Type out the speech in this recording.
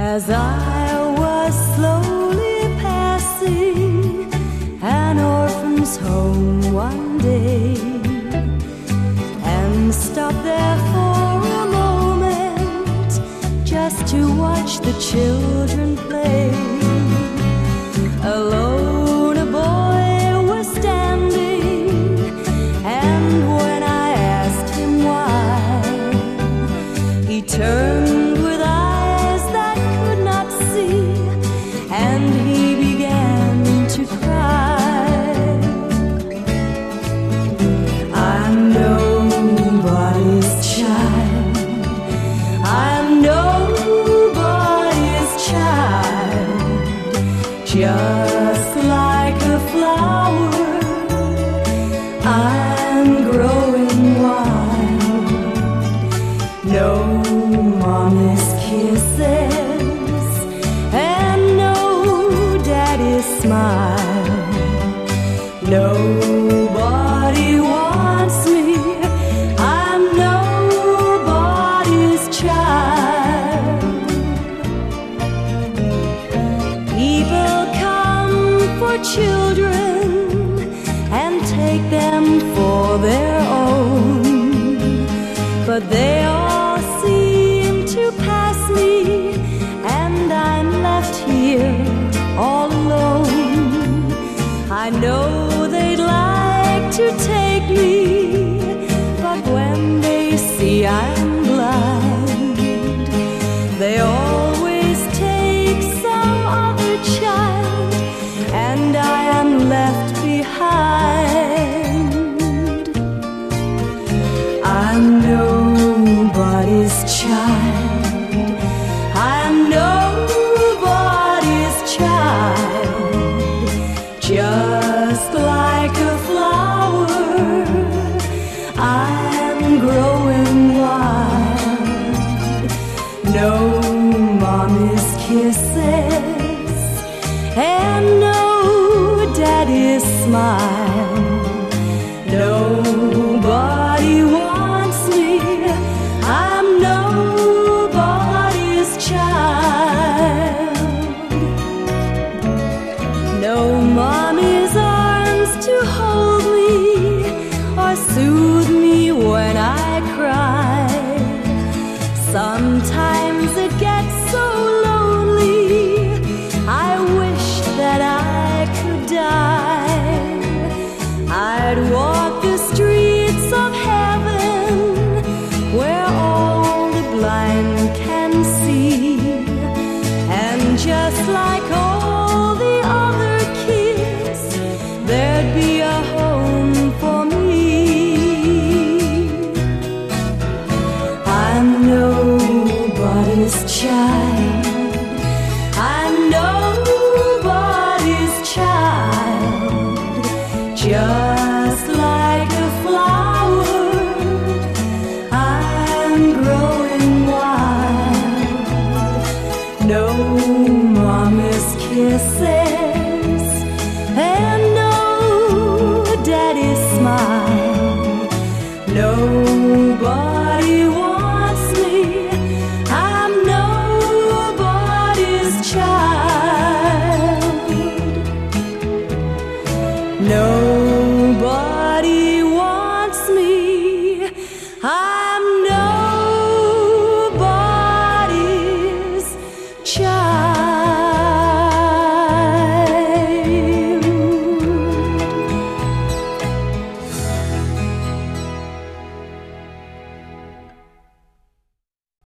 As I was slowly passing an orphan's home one day, and stopped there for a moment just to watch the children play. Alone a boy was standing, and when I asked him why, he turned with eyes that could not see, and he began to cry. I'm nobody's child, I'm nobody's child, just like a flower, I'm growing wild. No mommy's kisses and no daddy's smile. Nobody wants me, I'm nobody's child. People come for children and take them for their own, but they all seem to pass me, and I'm left here all alone. I know they'd like to take me, but when they see I'm blind, they always take some other child, and I am left behind. I'm nobody's child, I'm nobody's child, just like a flower, I'm growing wild. No mommy's kisses and no daddy's smile. Nobody wants me, I'm nobody's child. No mommy's arms to hold me or soothe me when I cry. Sometimes it gets so lonely, I wish that I could die. I'd walk the streets of heaven where all the blind can see, and just like all the other kids, there'd be a home for me. I'm nobody's child, I'm nobody's child, just like a flower, I'm growing wild. No mommy's kisses and no daddy's smile. Nobody wants me, I'm nobody's child. Nobody wants me, I'm